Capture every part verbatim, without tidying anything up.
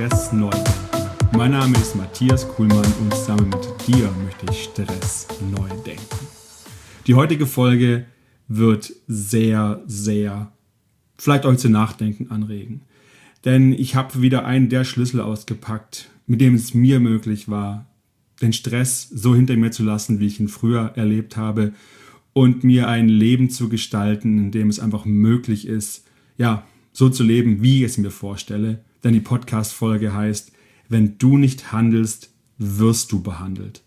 Stress neu denken. Mein Name ist Matthias Kuhlmann und zusammen mit dir möchte ich Stress neu denken. Die heutige Folge wird sehr, sehr, vielleicht euch zu Nachdenken anregen. Denn ich habe wieder einen der Schlüssel ausgepackt, mit dem es mir möglich war, den Stress so hinter mir zu lassen, wie ich ihn früher erlebt habe und mir ein Leben zu gestalten, in dem es einfach möglich ist, ja, so zu leben, wie ich es mir vorstelle. Denn die Podcast-Folge heißt, wenn du nicht handelst, wirst du behandelt.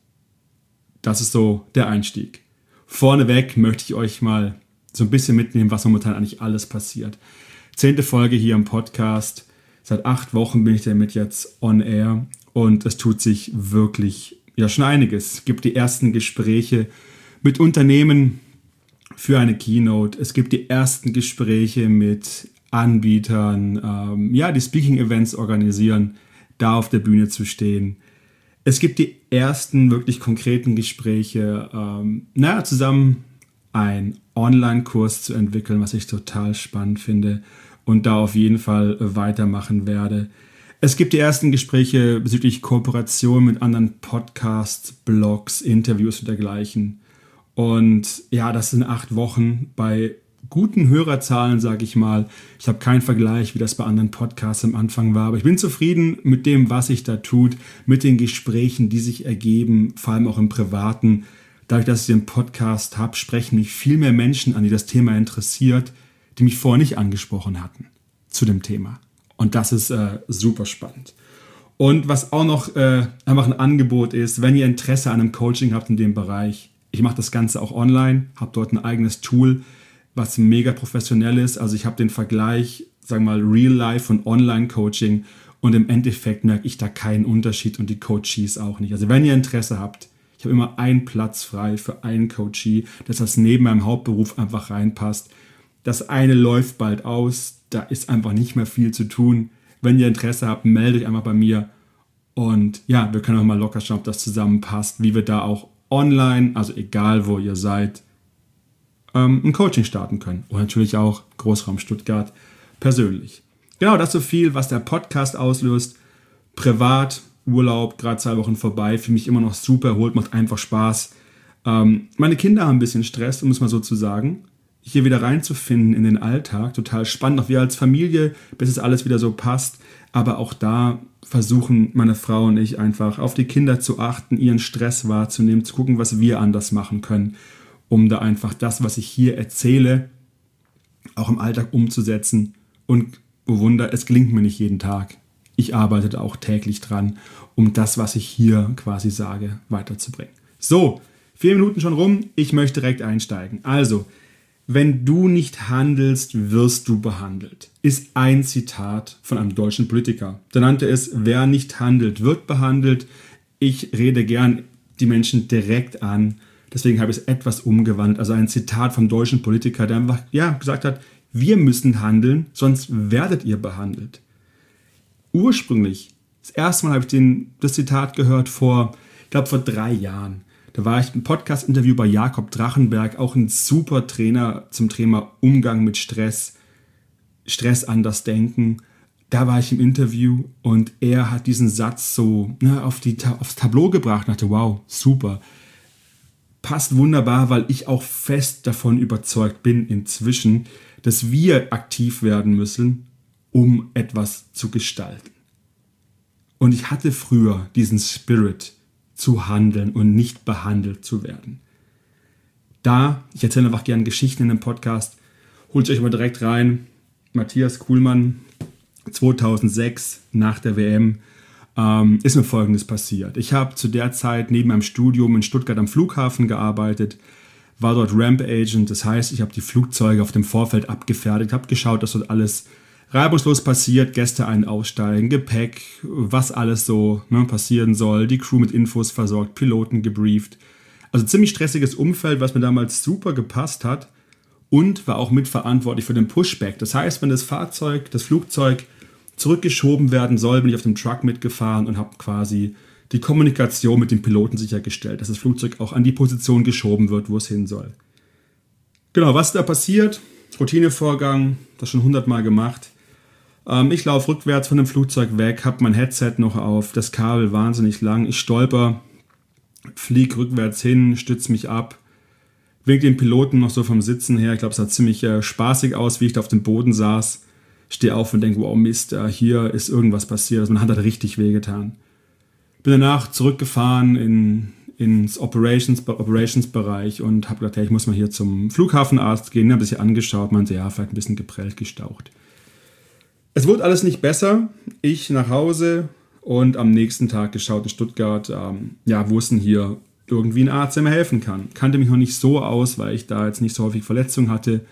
Das ist so der Einstieg. Vorneweg möchte ich euch mal so ein bisschen mitnehmen, was momentan eigentlich alles passiert. Zehnte Folge hier im Podcast. Seit acht Wochen bin ich damit jetzt on air und es tut sich wirklich ja schon einiges. Es gibt die ersten Gespräche mit Unternehmen für eine Keynote. Es gibt die ersten Gespräche mit Anbietern, ähm, ja, die Speaking-Events organisieren, da auf der Bühne zu stehen. Es gibt die ersten wirklich konkreten Gespräche, ähm, naja, zusammen einen Online-Kurs zu entwickeln, was ich total spannend finde und da auf jeden Fall weitermachen werde. Es gibt die ersten Gespräche bezüglich Kooperation mit anderen Podcasts, Blogs, Interviews und dergleichen. Und ja, das sind acht Wochen bei guten Hörerzahlen, sage ich mal. Ich habe keinen Vergleich, wie das bei anderen Podcasts am Anfang war, aber ich bin zufrieden mit dem, was sich da tut, mit den Gesprächen, die sich ergeben, vor allem auch im Privaten. Dadurch, dass ich den Podcast habe, sprechen mich viel mehr Menschen an, die das Thema interessiert, die mich vorher nicht angesprochen hatten zu dem Thema. Und das ist äh, super spannend. Und was auch noch äh, einfach ein Angebot ist, wenn ihr Interesse an einem Coaching habt in dem Bereich, ich mache das Ganze auch online, habe dort ein eigenes Tool, was mega professionell ist. Also ich habe den Vergleich, sagen wir mal, Real-Life und Online-Coaching und im Endeffekt merke ich da keinen Unterschied und die Coaches auch nicht. Also wenn ihr Interesse habt, ich habe immer einen Platz frei für einen Coachee, dass das neben meinem Hauptberuf einfach reinpasst. Das eine läuft bald aus, da ist einfach nicht mehr viel zu tun. Wenn ihr Interesse habt, meldet euch einfach bei mir und ja, wir können auch mal locker schauen, ob das zusammenpasst, wie wir da auch online, also egal wo ihr seid, ein Coaching starten können. Und natürlich auch Großraum Stuttgart persönlich. Genau, das so viel, was der Podcast auslöst. Privat, Urlaub, gerade zwei Wochen vorbei, für mich immer noch super erholt, macht einfach Spaß. Ähm, meine Kinder haben ein bisschen Stress, um es mal so zu sagen. Hier wieder reinzufinden in den Alltag, total spannend, auch wir als Familie, bis es alles wieder so passt. Aber auch da versuchen meine Frau und ich einfach auf die Kinder zu achten, ihren Stress wahrzunehmen, zu gucken, was wir anders machen können, um da einfach das, was ich hier erzähle, auch im Alltag umzusetzen. Und oh Wunder, es gelingt mir nicht jeden Tag. Ich arbeite auch täglich dran, um das, was ich hier quasi sage, weiterzubringen. So, vier Minuten schon rum, ich möchte direkt einsteigen. Also, wenn du nicht handelst, wirst du behandelt, ist ein Zitat von einem deutschen Politiker. Der nannte es, wer nicht handelt, wird behandelt. Ich rede gern die Menschen direkt an. Deswegen habe ich es etwas umgewandelt. Also ein Zitat vom deutschen Politiker, der einfach ja, gesagt hat, wir müssen handeln, sonst werdet ihr behandelt. Ursprünglich, das erste Mal habe ich den, das Zitat gehört vor, ich glaube vor drei Jahren. Da war ich im Podcast-Interview bei Jakob Drachenberg, auch ein super Trainer zum Thema Umgang mit Stress, Stress anders denken. Da war ich im Interview und er hat diesen Satz so ne, auf die, aufs Tableau gebracht und dachte, wow, super. Passt wunderbar, weil ich auch fest davon überzeugt bin inzwischen, dass wir aktiv werden müssen, um etwas zu gestalten. Und ich hatte früher diesen Spirit zu handeln und nicht behandelt zu werden. Da, ich erzähle einfach gerne Geschichten in dem Podcast, holt euch mal direkt rein. Matthias Kuhlmann, zweitausendsechs, nach der W M, ähm, ist mir Folgendes passiert. Ich habe zu der Zeit neben meinem Studium in Stuttgart am Flughafen gearbeitet, war dort Ramp Agent, das heißt, ich habe die Flugzeuge auf dem Vorfeld abgefertigt, habe geschaut, dass dort alles reibungslos passiert, Gäste ein- aussteigen, Gepäck, was alles so ne, passieren soll, die Crew mit Infos versorgt, Piloten gebrieft. Also ziemlich stressiges Umfeld, was mir damals super gepasst hat und war auch mitverantwortlich für den Pushback. Das heißt, wenn das Fahrzeug, das Flugzeug zurückgeschoben werden soll, bin ich auf dem Truck mitgefahren und habe quasi die Kommunikation mit dem Piloten sichergestellt, dass das Flugzeug auch an die Position geschoben wird, wo es hin soll. Genau, was da passiert, Routinevorgang, das schon hundertmal gemacht. Ähm, ich laufe rückwärts von dem Flugzeug weg, habe mein Headset noch auf, das Kabel wahnsinnig lang. Ich stolper, fliege rückwärts hin, stütze mich ab, wink den Piloten noch so vom Sitzen her. Ich glaube, es sah ziemlich äh, spaßig aus, wie ich da auf dem Boden saß. Stehe auf und denke, wow, Mist, äh, hier ist irgendwas passiert. Also meine Hand hat richtig wehgetan. Bin danach zurückgefahren in, ins Operations, Operations-Bereich und habe gedacht, hey, ich muss mal hier zum Flughafenarzt gehen. Habe das hier angeschaut, meinte, ja, vielleicht ein bisschen geprellt, gestaucht. Es wurde alles nicht besser. Ich nach Hause und am nächsten Tag geschaut in Stuttgart, ähm, ja, wo ist denn hier irgendwie ein Arzt, der mir helfen kann. Kannte mich noch nicht so aus, weil ich da jetzt nicht so häufig Verletzungen hatte.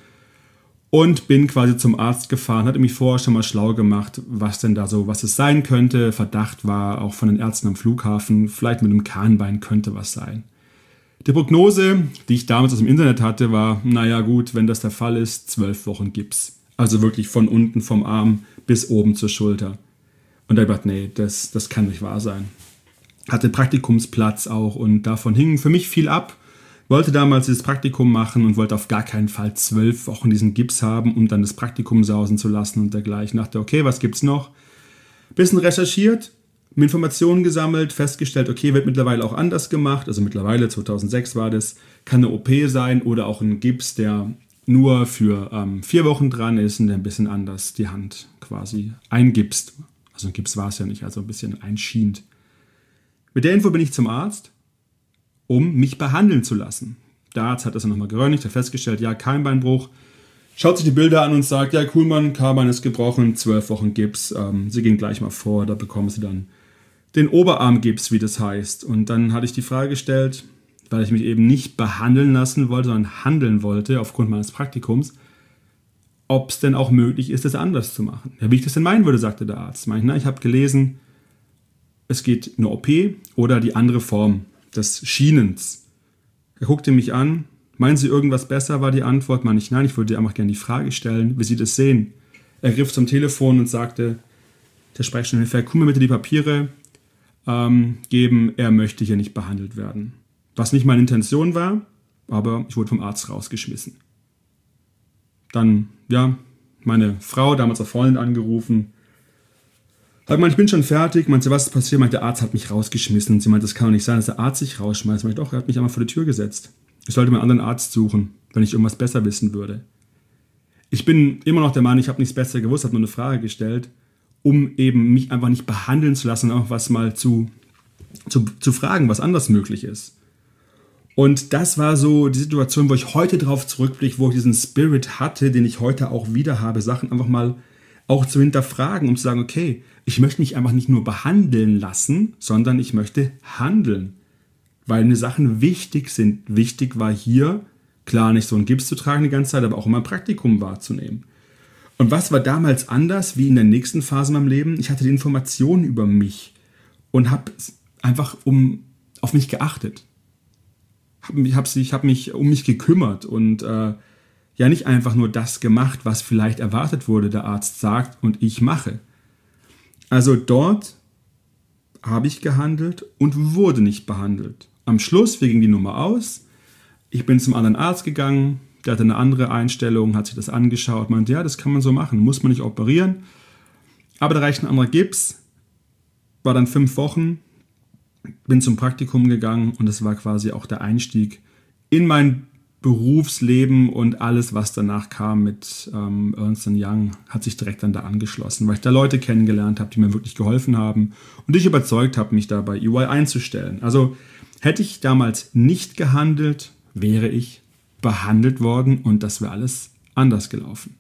Und bin quasi zum Arzt gefahren, hatte mich vorher schon mal schlau gemacht, was denn da so, was es sein könnte. Verdacht war auch von den Ärzten am Flughafen, vielleicht mit einem Kahnbein könnte was sein. Die Prognose, die ich damals aus dem Internet hatte, war, naja gut, wenn das der Fall ist, zwölf Wochen Gips. Also wirklich von unten vom Arm bis oben zur Schulter. Und da habe ich gedacht, nee, das, das kann nicht wahr sein. Hatte Praktikumsplatz auch und davon hing für mich viel ab. Wollte damals dieses Praktikum machen und wollte auf gar keinen Fall zwölf Wochen diesen Gips haben, um dann das Praktikum sausen zu lassen und dergleichen. Dachte, okay, was gibt's noch? Bisschen recherchiert, mir Informationen gesammelt, festgestellt, okay, wird mittlerweile auch anders gemacht. Also mittlerweile, zweitausendsechs war das, kann eine O P sein oder auch ein Gips, der nur für ähm, vier Wochen dran ist und der ein bisschen anders die Hand quasi eingipst. Also ein Gips war es ja nicht, also ein bisschen einschient. Mit der Info bin ich zum Arzt, um mich behandeln zu lassen. Der Arzt hat das dann nochmal geröntgt, hat festgestellt, ja, Keimbeinbruch. Schaut sich die Bilder an und sagt, ja, Kuhlmann, Kahlbein ist gebrochen, zwölf Wochen Gips. Ähm, Sie gehen gleich mal vor, da bekommen Sie dann den Oberarmgips, wie das heißt. Und dann hatte ich die Frage gestellt, weil ich mich eben nicht behandeln lassen wollte, sondern handeln wollte, aufgrund meines Praktikums, ob es denn auch möglich ist, das anders zu machen. Ja, wie ich das denn meinen würde, sagte der Arzt. Ich, na, ich habe gelesen, es geht eine O P oder die andere Form des Schienens. Er guckte mich an. Meinen Sie irgendwas besser, war die Antwort. Meine ich, nein, ich würde dir einfach gerne die Frage stellen, wie Sie das sehen. Er griff zum Telefon und sagte, der Sprechstundenhelfer, guck mir bitte die Papiere ähm, geben, er möchte hier nicht behandelt werden. Was nicht meine Intention war, aber ich wurde vom Arzt rausgeschmissen. Dann, ja, meine Frau, damals auch Freundin, angerufen. Hat gemeint, ich bin schon fertig. Meinte, was ist passiert? Meinte, der Arzt hat mich rausgeschmissen. Und sie meinte, das kann doch nicht sein, dass der Arzt sich rausschmeißt. Meinte, doch, er hat mich einmal vor die Tür gesetzt. Ich sollte mir einen anderen Arzt suchen, wenn ich irgendwas besser wissen würde. Ich bin immer noch der Meinung, ich habe nichts besser gewusst, habe nur eine Frage gestellt, um eben mich einfach nicht behandeln zu lassen, auch was mal zu, zu, zu fragen, was anders möglich ist. Und das war so die Situation, wo ich heute drauf zurückblicke, wo ich diesen Spirit hatte, den ich heute auch wieder habe, Sachen einfach mal auch zu hinterfragen, um zu sagen, okay, ich möchte mich einfach nicht nur behandeln lassen, sondern ich möchte handeln. Weil mir Sachen wichtig sind. Wichtig war hier, klar nicht so einen Gips zu tragen die ganze Zeit, aber auch immer ein Praktikum wahrzunehmen. Und was war damals anders wie in der nächsten Phase in meinem Leben? Ich hatte die Informationen über mich und habe einfach um, auf mich geachtet. Ich habe hab mich um mich gekümmert und äh, ja nicht einfach nur das gemacht, was vielleicht erwartet wurde, der Arzt sagt und ich mache. Also dort habe ich gehandelt und wurde nicht behandelt. Am Schluss, wie ging die Nummer aus? Ich bin zum anderen Arzt gegangen, der hatte eine andere Einstellung, hat sich das angeschaut, meinte, ja, das kann man so machen, muss man nicht operieren. Aber da reicht ein anderer Gips, war dann fünf Wochen, bin zum Praktikum gegangen und das war quasi auch der Einstieg in mein Berufsleben und alles, was danach kam mit ähm, Ernst and Young, hat sich direkt dann da angeschlossen, weil ich da Leute kennengelernt habe, die mir wirklich geholfen haben und ich überzeugt habe, mich da bei E Y einzustellen. Also hätte ich damals nicht gehandelt, wäre ich behandelt worden und das wäre alles anders gelaufen.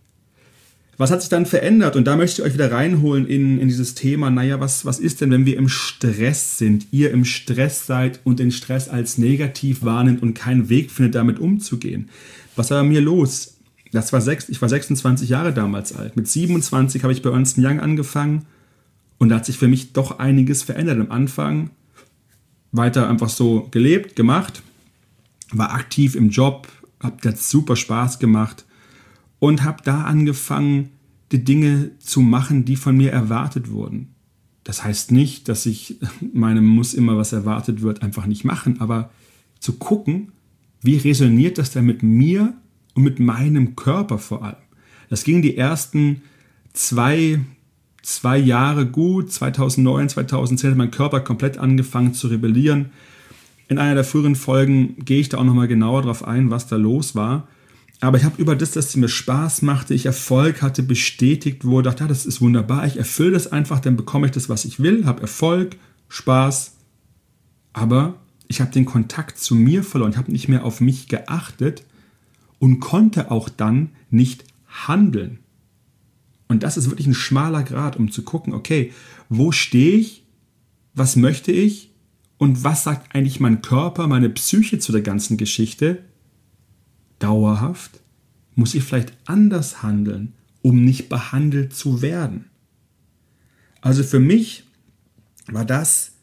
Was hat sich dann verändert? Und da möchte ich euch wieder reinholen in, in dieses Thema, naja, was, was ist denn, wenn wir im Stress sind, ihr im Stress seid und den Stress als negativ wahrnimmt und keinen Weg findet, damit umzugehen? Was war bei mir los? Das war sechs, ich war sechsundzwanzig Jahre damals alt. Mit siebenundzwanzig habe ich bei Ernst and Young angefangen und da hat sich für mich doch einiges verändert. Am Anfang weiter einfach so gelebt, gemacht, war aktiv im Job, habe das super Spaß gemacht und habe da angefangen, die Dinge zu machen, die von mir erwartet wurden. Das heißt nicht, dass ich meinem muss immer was erwartet wird, einfach nicht machen, aber zu gucken, wie resoniert das denn mit mir und mit meinem Körper vor allem. Das ging die ersten zwei, zwei Jahre gut, zweitausendneun, zweitausendzehn hat mein Körper komplett angefangen zu rebellieren. In einer der früheren Folgen gehe ich da auch nochmal genauer drauf ein, was da los war. Aber ich habe über das, dass es mir Spaß machte, ich Erfolg hatte, bestätigt wurde, dachte, ja, das ist wunderbar, ich erfülle das einfach, dann bekomme ich das, was ich will, habe Erfolg, Spaß. Aber ich habe den Kontakt zu mir verloren, ich habe nicht mehr auf mich geachtet und konnte auch dann nicht handeln. Und das ist wirklich ein schmaler Grat, um zu gucken, okay, wo stehe ich, was möchte ich und was sagt eigentlich mein Körper, meine Psyche zu der ganzen Geschichte? Dauerhaft muss ich vielleicht anders handeln, um nicht behandelt zu werden. Also für mich war das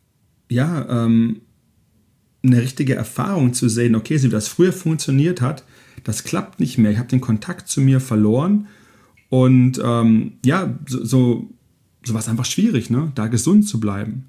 ja ähm, eine richtige Erfahrung zu sehen, okay, so wie das früher funktioniert hat, das klappt nicht mehr. Ich habe den Kontakt zu mir verloren und ähm, ja, so, so, so war es einfach schwierig, ne, da gesund zu bleiben.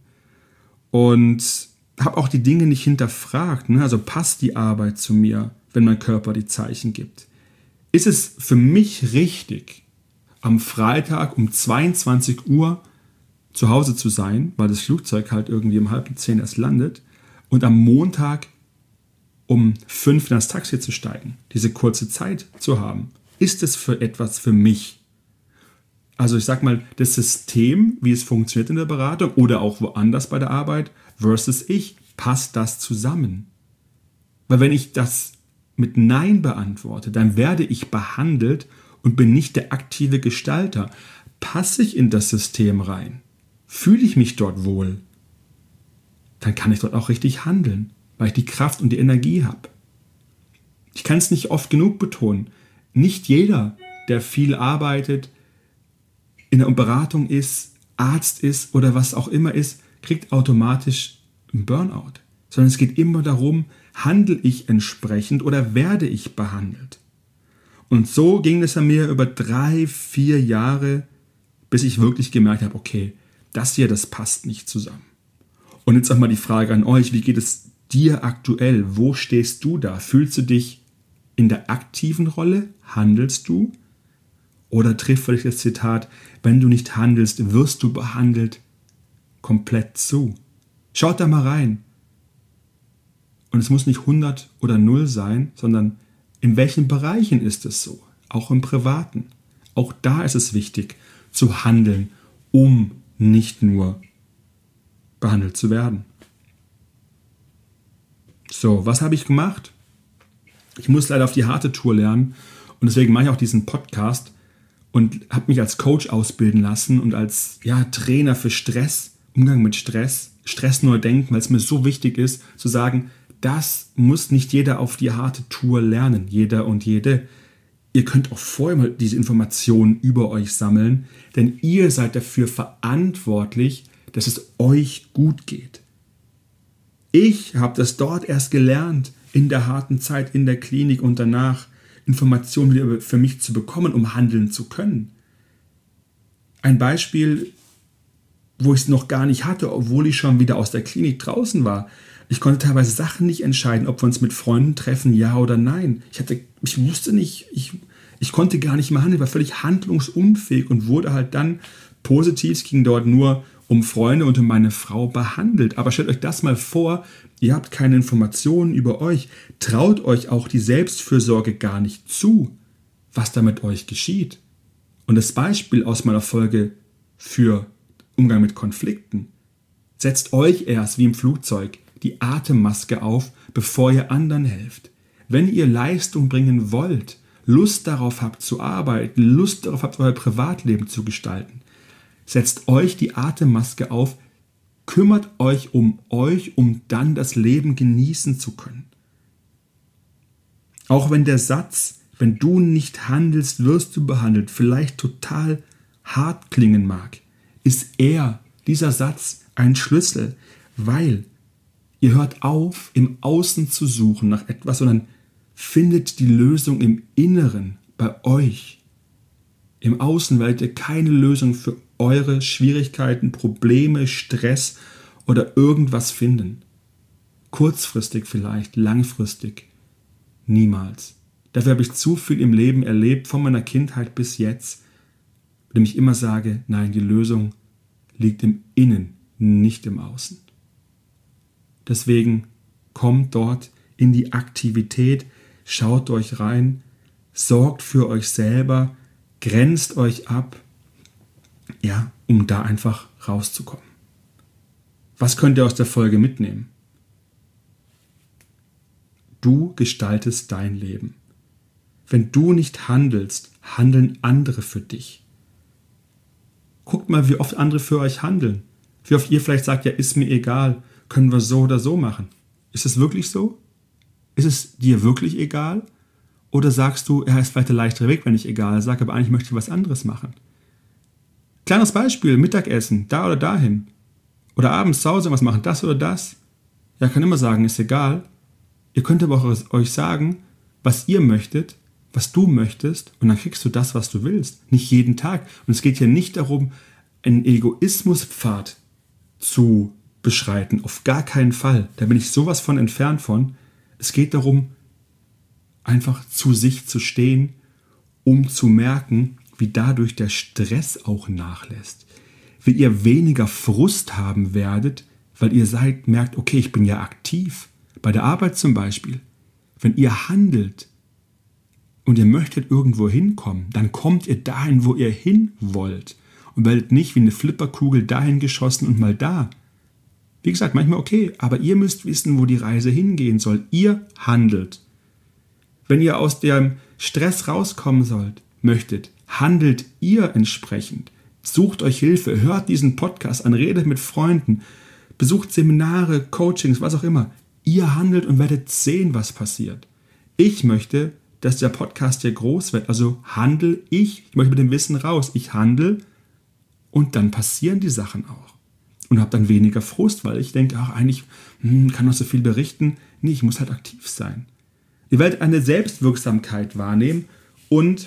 Und habe auch die Dinge nicht hinterfragt, ne? Also passt die Arbeit zu mir, wenn mein Körper die Zeichen gibt? Ist es für mich richtig, am Freitag um zweiundzwanzig Uhr zu Hause zu sein, weil das Flugzeug halt irgendwie um halb zehn erst landet und am Montag um fünf in das Taxi zu steigen, diese kurze Zeit zu haben? Ist es für etwas für mich? Also ich sag mal, das System, wie es funktioniert in der Beratung oder auch woanders bei der Arbeit versus ich, passt das zusammen? Weil wenn ich das mit Nein beantworte, dann werde ich behandelt und bin nicht der aktive Gestalter. Passe ich in das System rein? Fühle ich mich dort wohl? Dann kann ich dort auch richtig handeln, weil ich die Kraft und die Energie habe. Ich kann es nicht oft genug betonen. Nicht jeder, der viel arbeitet, in der Beratung ist, Arzt ist oder was auch immer ist, kriegt automatisch einen Burnout. Sondern es geht immer darum, handle ich entsprechend oder werde ich behandelt? Und so ging es an mir über drei, vier Jahre, bis ich wirklich gemerkt habe, okay, das hier, das passt nicht zusammen. Und jetzt auch mal die Frage an euch, wie geht es dir aktuell? Wo stehst du da? Fühlst du dich in der aktiven Rolle? Handelst du? Oder trifft vielleicht das Zitat, wenn du nicht handelst, wirst du behandelt, komplett zu? Schaut da mal rein. Und es muss nicht hundert oder null sein, sondern in welchen Bereichen ist es so? Auch im Privaten. Auch da ist es wichtig, zu handeln, um nicht nur behandelt zu werden. So, was habe ich gemacht? Ich muss leider auf die harte Tour lernen und deswegen mache ich auch diesen Podcast und habe mich als Coach ausbilden lassen und als ja, Trainer für Stress, Umgang mit Stress, Stress neu denken, weil es mir so wichtig ist, zu sagen, das muss nicht jeder auf die harte Tour lernen, jeder und jede. Ihr könnt auch vorher mal diese Informationen über euch sammeln, denn ihr seid dafür verantwortlich, dass es euch gut geht. Ich habe das dort erst gelernt, in der harten Zeit in der Klinik und danach Informationen wieder für mich zu bekommen, um handeln zu können. Ein Beispiel, wo ich es noch gar nicht hatte, obwohl ich schon wieder aus der Klinik draußen war. Ich konnte teilweise Sachen nicht entscheiden, ob wir uns mit Freunden treffen, ja oder nein. Ich, hatte, ich wusste nicht, ich, ich konnte gar nicht mehr handeln, war völlig handlungsunfähig und wurde halt dann positiv, es ging dort nur um Freunde und um meine Frau behandelt. Aber stellt euch das mal vor, ihr habt keine Informationen über euch, traut euch auch die Selbstfürsorge gar nicht zu, was da mit euch geschieht. Und das Beispiel aus meiner Folge für Umgang mit Konflikten: Setzt euch erst wie im Flugzeug die Atemmaske auf, bevor ihr anderen helft. Wenn ihr Leistung bringen wollt, Lust darauf habt zu arbeiten, Lust darauf habt, euer Privatleben zu gestalten, setzt euch die Atemmaske auf, kümmert euch um euch, um dann das Leben genießen zu können. Auch wenn der Satz, wenn du nicht handelst, wirst du behandelt, vielleicht total hart klingen mag, ist er, dieser Satz, ein Schlüssel, weil ihr hört auf, im Außen zu suchen nach etwas, sondern findet die Lösung im Inneren, bei euch. Im Außen werdet ihr keine Lösung für eure Schwierigkeiten, Probleme, Stress oder irgendwas finden. Kurzfristig vielleicht, langfristig niemals. Dafür habe ich zu viel im Leben erlebt, von meiner Kindheit bis jetzt. indem ich immer sage, nein, die Lösung liegt im Innen, nicht im Außen. Deswegen kommt dort in die Aktivität, schaut euch rein, sorgt für euch selber, grenzt euch ab, ja, um da einfach rauszukommen. Was könnt ihr aus der Folge mitnehmen? Du gestaltest dein Leben. Wenn du nicht handelst, handeln andere für dich. Guckt mal, wie oft andere für euch handeln. Wie oft ihr vielleicht sagt, ja, ist mir egal, können wir so oder so machen. Ist es wirklich so? Ist es dir wirklich egal? Oder sagst du, ja, ist vielleicht der leichtere Weg, wenn ich egal sage, aber eigentlich möchte ich was anderes machen. Kleines Beispiel, Mittagessen, da oder dahin. Oder abends zu Hause was machen, das oder das. Ja, kann immer sagen, ist egal. Ihr könnt aber auch euch sagen, was ihr möchtet, was du möchtest, und dann kriegst du das, was du willst. Nicht jeden Tag. Und es geht hier nicht darum, einen Egoismuspfad zu beschreiten. Auf gar keinen Fall. Da bin ich sowas von entfernt von. Es geht darum, einfach zu sich zu stehen, um zu merken, wie dadurch der Stress auch nachlässt. Wie ihr weniger Frust haben werdet, weil ihr seid, merkt, okay, ich bin ja aktiv. Bei der Arbeit zum Beispiel. Wenn ihr handelt und ihr möchtet irgendwo hinkommen, dann kommt ihr dahin, wo ihr hin wollt. Und werdet nicht wie eine Flipperkugel dahin geschossen und mal da. Wie gesagt, manchmal okay, aber ihr müsst wissen, wo die Reise hingehen soll. Ihr handelt. Wenn ihr aus dem Stress rauskommen sollt, möchtet, handelt ihr entsprechend. Sucht euch Hilfe, hört diesen Podcast an, redet mit Freunden, besucht Seminare, Coachings, was auch immer. Ihr handelt und werdet sehen, was passiert. Ich möchte, dass der Podcast hier groß wird, also handel ich. Ich möchte mit dem Wissen raus. Ich handle und dann passieren die Sachen auch. Und habe dann weniger Frust, weil ich denke, ach, eigentlich hm, kann noch so viel berichten. Nee, ich muss halt aktiv sein. Ihr werdet eine Selbstwirksamkeit wahrnehmen und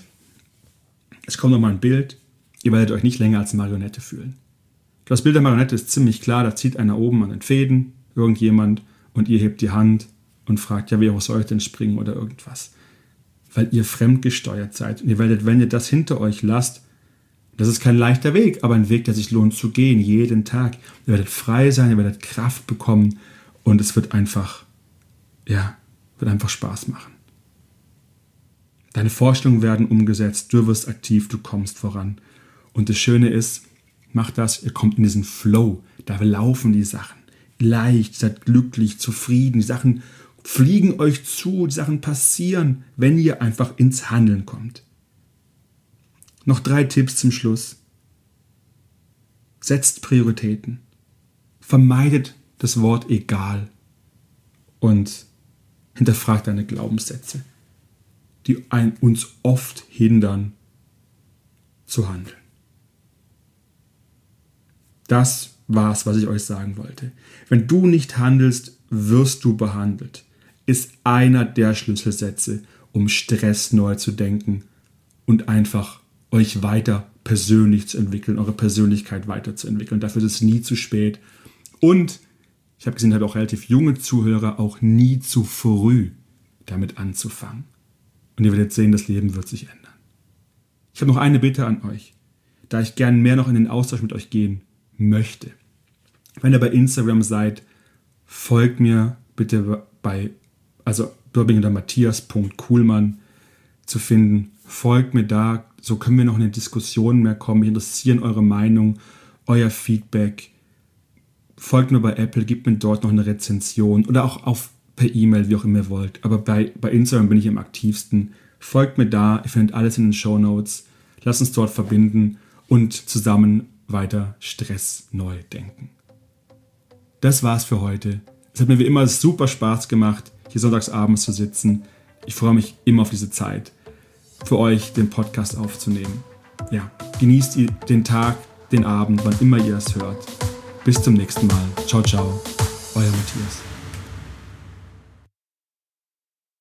es kommt nochmal ein Bild. Ihr werdet euch nicht länger als Marionette fühlen. Das Bild der Marionette ist ziemlich klar. Da zieht einer oben an den Fäden, irgendjemand, und ihr hebt die Hand und fragt, ja, wie soll ich denn springen oder irgendwas. Weil ihr fremdgesteuert seid. Und ihr werdet, wenn ihr das hinter euch lasst, das ist kein leichter Weg, aber ein Weg, der sich lohnt zu gehen, jeden Tag. Ihr werdet frei sein, ihr werdet Kraft bekommen und es wird einfach, ja, wird einfach Spaß machen. Deine Vorstellungen werden umgesetzt, du wirst aktiv, du kommst voran. Und das Schöne ist, macht das, ihr kommt in diesen Flow, da laufen die Sachen. Leicht, seid glücklich, zufrieden, die Sachen fliegen euch zu, die Sachen passieren, wenn ihr einfach ins Handeln kommt. Noch drei Tipps zum Schluss. Setzt Prioritäten. Vermeidet das Wort egal und hinterfragt deine Glaubenssätze, die ein, uns oft hindern zu handeln. Das war's, was ich euch sagen wollte. Wenn du nicht handelst, wirst du behandelt. Ist einer der Schlüsselsätze, um Stress neu zu denken und einfach euch weiter persönlich zu entwickeln, eure Persönlichkeit weiterzuentwickeln. Dafür ist es nie zu spät. Und ich habe gesehen, ich habe auch relativ junge Zuhörer, auch nie zu früh damit anzufangen. Und ihr werdet sehen, das Leben wird sich ändern. Ich habe noch eine Bitte an euch, da ich gern mehr noch in den Austausch mit euch gehen möchte. Wenn ihr bei Instagram seid, folgt mir bitte bei, also dort bin ich unter matthias punkt kuhlmann zu finden. Folgt mir da, so können wir noch in eine Diskussion mehr kommen. Mich interessieren eure Meinung, euer Feedback. Folgt mir bei Apple, gebt mir dort noch eine Rezension oder auch auf per E-Mail, wie auch immer ihr wollt. Aber bei, bei Instagram bin ich am aktivsten. Folgt mir da, ihr findet alles in den Shownotes. Lasst uns dort verbinden und zusammen weiter Stress neu denken. Das war's für heute. Es hat mir wie immer super Spaß gemacht, hier sonntagsabends zu sitzen. Ich freue mich immer auf diese Zeit, für euch den Podcast aufzunehmen. Ja, genießt den Tag, den Abend, wann immer ihr es hört. Bis zum nächsten Mal. Ciao, ciao. Euer Matthias.